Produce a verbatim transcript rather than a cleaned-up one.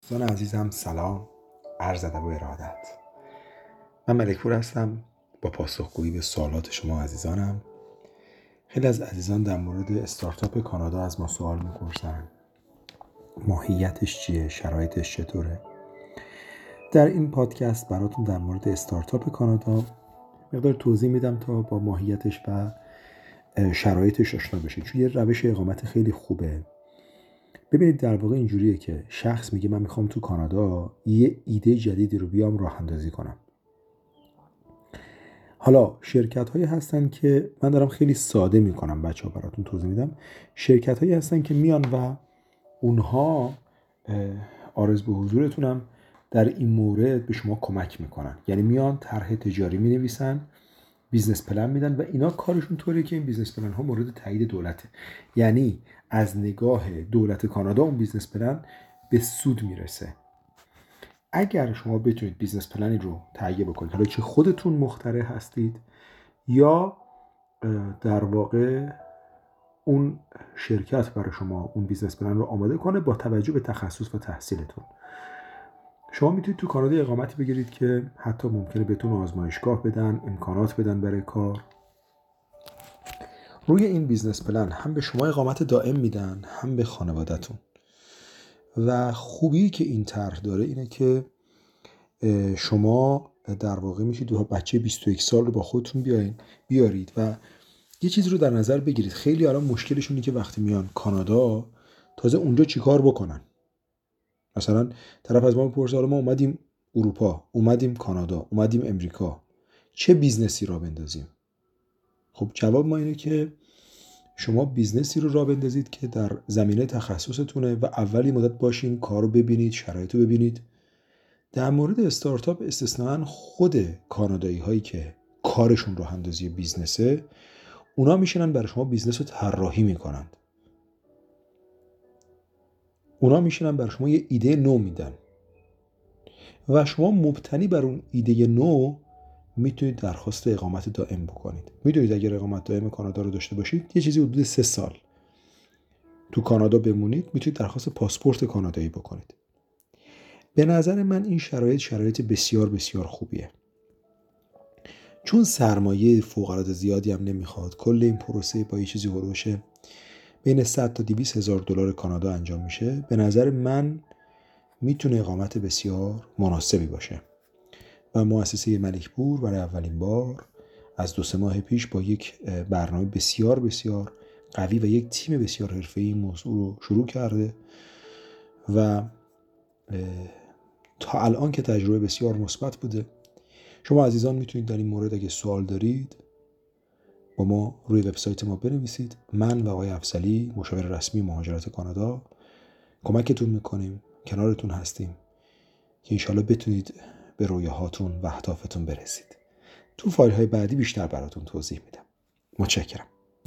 دوستان عزیزم سلام، عرض ادب و ارادت. من ملکپور هستم با پاسخگویی به سوالات شما عزیزانم. خیلی از عزیزان در مورد استارتاپ کانادا از ما سوال میپرسن. ماهیتش چیه؟ شرایطش چطوره؟ در این پادکست براتون در مورد استارتاپ کانادا مقدار توضیح میدم تا با ماهیتش و شرایطش آشنا بشید. چون یه روش اقامت خیلی خوبه. ببینید در واقع اینجوریه که شخص میگه من میخوام تو کانادا یه ایده جدیدی رو بیام راه اندازی کنم. حالا شرکت هایی هستن که من دارم خیلی ساده میکنم، بچه ها براتون توضیح میدم. شرکت هایی هستن که میان و اونها عارض به حضورتونم در این مورد به شما کمک میکنن. یعنی میان طرح تجاری مینویسن، بیزنس پلن میدن و اینا کارشون طوریه که این بیزنس پلن ها مورد تایید دولته. یعنی از نگاه دولت کانادا اون بیزنس پلن به سود میرسه. اگر شما بتونید بیزنس پلنی رو تهیه بکنید، حالا چه خودتون مخترع هستید یا در واقع اون شرکت برای شما اون بیزنس پلن رو آماده کنه با توجه به تخصص و تحصیلتون، شما میتونید تو کانادا اقامتی بگیرید که حتی ممکنه بهتون آزمایشگاه بدن، امکانات بدن برای کار. روی این بیزنس پلن هم به شما اقامت دائم میدن، هم به خانواده‌تون. و خوبی که این طرح داره اینه که شما در واقع میشید دو بچه بیست و یک سال رو با خودتون بیاین بیارید و یه چیز رو در نظر بگیرید. خیلی الان مشکلشونه که وقتی میان کانادا تازه اونجا چیکار بکنن. مثلا طرف از ما میپرسه حالا ما اومدیم اروپا، اومدیم کانادا، اومدیم امریکا، چه بیزنسی را بندازیم؟ خب جواب ما اینه که شما بیزنسی رو راه بندازید که در زمینه تخصصتونه و اولی مدت باشین، کار رو ببینید، شرایط رو ببینید. در مورد استارتاپ استثناً خود کانادایی هایی که کارشون راه اندازی بیزنسه، اونا میشنن برای شما بیزنس رو طراحی میکنند. اونا میشنن برای شما یه ایده نو میدن و شما مبتنی بر اون ایده نو میتونید درخواست اقامت دائم بکنید. میدونید اگر اقامت دائم کانادا رو داشته باشید یه چیزی حدود سه سال تو کانادا بمونید، میتونید درخواست پاسپورت کانادایی بکنید. به نظر من این شرایط شرایط بسیار بسیار خوبیه. چون سرمایه فوق‌العاده زیادی هم نمیخواد. کل این پروسه با یه چیزی هولوش بین صد تا دویست هزار دلار کانادا انجام میشه. به نظر من میتونه اقامت بسیار مناسبی باشه. و مؤسسه ملکپور برای اولین بار از دو سه ماه پیش با یک برنامه بسیار بسیار قوی و یک تیم بسیار حرفه‌ای این موضوع رو شروع کرده و تا الان که تجربه بسیار مثبت بوده. شما عزیزان میتونید در این مورد اگه سوال دارید با ما روی وبسایت ما بنویسید. من و آقای افضلی مشاور رسمی مهاجرت کانادا کمکتون میکنیم، کنارتون هستیم که انشالله بتونید به رویاهاتون و اهدافتون برسید. تو فایل های بعدی بیشتر براتون توضیح میدم. متشکرم.